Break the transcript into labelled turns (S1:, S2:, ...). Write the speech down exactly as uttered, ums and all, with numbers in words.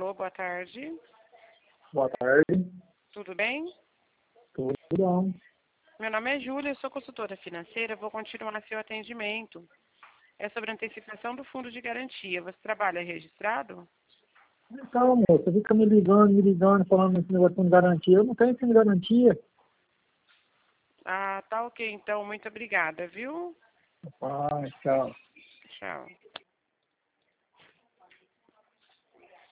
S1: Alô, boa tarde.
S2: Boa tarde.
S1: Tudo bem?
S2: Tudo bom.
S1: Meu nome é Júlia, eu sou consultora financeira, vou continuar seu atendimento. É sobre a antecipação do fundo de garantia. Você trabalha registrado?
S2: Então, moça, você fica me ligando, me ligando, falando esse negócio de garantia. Eu não tenho essa garantia.
S1: Ah, tá ok, então. Muito obrigada, viu?
S2: Ah, tchau.
S1: Tchau.